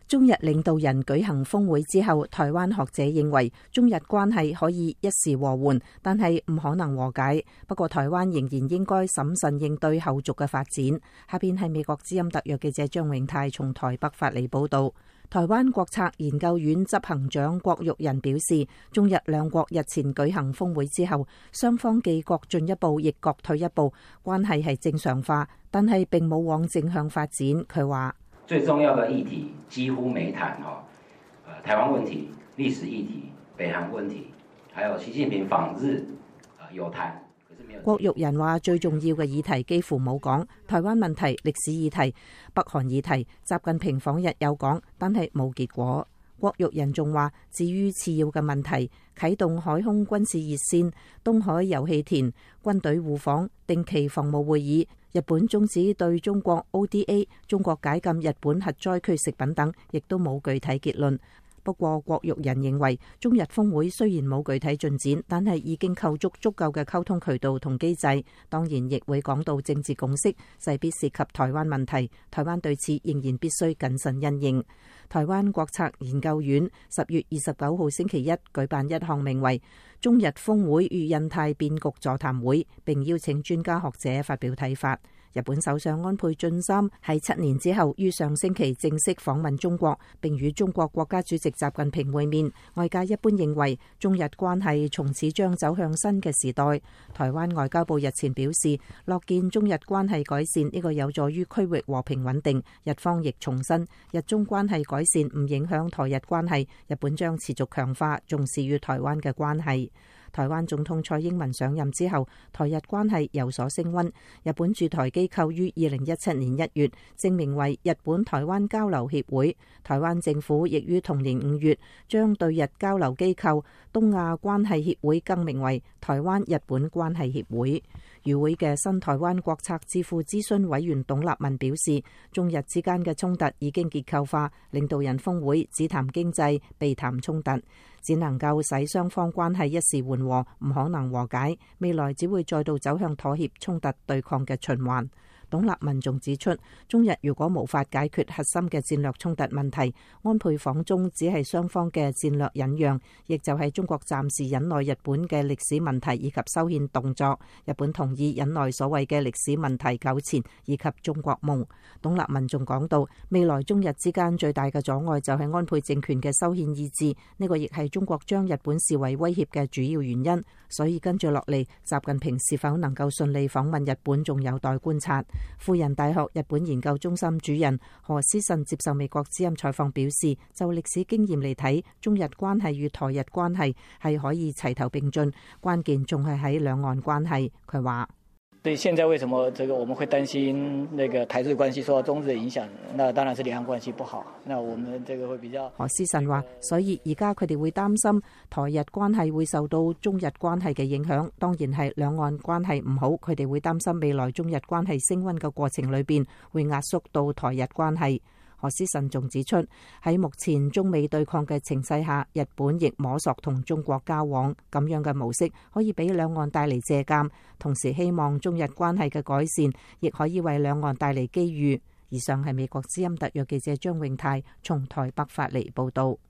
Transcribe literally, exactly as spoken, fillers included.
中日領導人舉行峰會之後，台灣學者認為中日關係可以一時和緩，但係唔可能和解。不過台灣仍然應該審慎應對後續嘅發展。下邊係美國之音特約記者張永泰從台北發嚟報道。台灣國策研究院執行長郭玉仁表示，中日兩國日前舉行峰會之後，雙方既各進一步，亦各退一步，關係係正常化，但係並冇往正向發展。佢話最重要的議題幾乎沒談，台灣問題、歷史議題、北韓問題，還有習近平訪日有談。 郭玉仁話最重要嘅議題幾乎冇講，台灣問題、歷史議題、北韓議題，習近平訪日有講，但係冇結果。郭玉仁仲話，至於次要嘅問題，啟動海空軍事熱線、東海油氣田、軍隊互訪、定期防務會議、日本終止對中國 O D A、中國解禁日本核災區食品等，亦都冇具體結論。不過郭玉仁認為，中日峰會雖然冇具體進展，但係已經構築足夠嘅溝通渠道同機制。當然亦會講到政治共識，勢必涉及台灣問題。台灣對此仍然必須謹慎因應。台灣國策研究院十月二十九號星期一舉辦一項名為《中日峰會與印太變局座談會》，並邀請專家學者發表睇法。日本首相安倍晉三喺七年之後於上星期正式訪問中國，並與中國國家主席習近平會面。外界一般認為中日關係從此將走向新嘅時代。台灣外交部日前表示，樂見中日關係改善，呢個有助於區域和平穩定。日方亦重申，日中關係改善唔影響台日關係，日本將持續強化重視與台灣嘅關係。台灣總統蔡英文上任之後，台日關係有所升溫。日本駐台機構於二零一七年一月正名為日本台灣交流協會，台灣政府亦於同年五月將對日交流機構東亞關係協會更名為台灣日本關係協會。與會嘅新台灣國策智庫諮詢委員董立文表示，中日之間嘅衝突已經結構化，領導人峰會只談經濟，避談衝突，只能夠使雙方關係一時緩和，唔可能和解，未來只會再度走向妥協、衝突、對抗嘅循環。董立文仲指出，中日如果無法解決核心嘅戰略衝突問題，安倍訪中只係雙方嘅戰略忍讓，亦就係中國暫時忍耐日本嘅歷史問題以及修憲動作，日本同意忍耐所謂嘅歷史問題糾纏以及中國夢。董立文仲講到，未來中日之間最大嘅阻礙就係安倍政權嘅修憲意志，呢個亦係中國將日本視為威脅嘅主要原因。所以跟住落嚟，習近平是否能夠順利訪問日本，仲有待觀察。輔仁大學日本研究中心主任何思慎接受美國之音採訪表示，就歷史經驗嚟睇，中日關係與台日關係係可以齊頭並進，關鍵仲係喺兩岸關係。佢話： 對，現在為什麼這個我們會擔心那個台日關係受到中日的影響？那當然是兩岸關係不好。那我們這個會比較。 何思慎話，所以而家佢哋會擔心台日關係會受到中日關係嘅影響。當然係兩岸關係唔好，佢哋會擔心未來中日關係升溫嘅過程裏邊會壓縮到台日關係。何思慎仲指出，喺目前中美對抗嘅情勢下，日本亦摸索同中國交往，咁樣嘅模式可以俾兩岸帶嚟借鑑，同時希望中日關係嘅改善亦可以為兩岸帶嚟機遇。以上係美國之音特約記者張永泰從台北發嚟報道。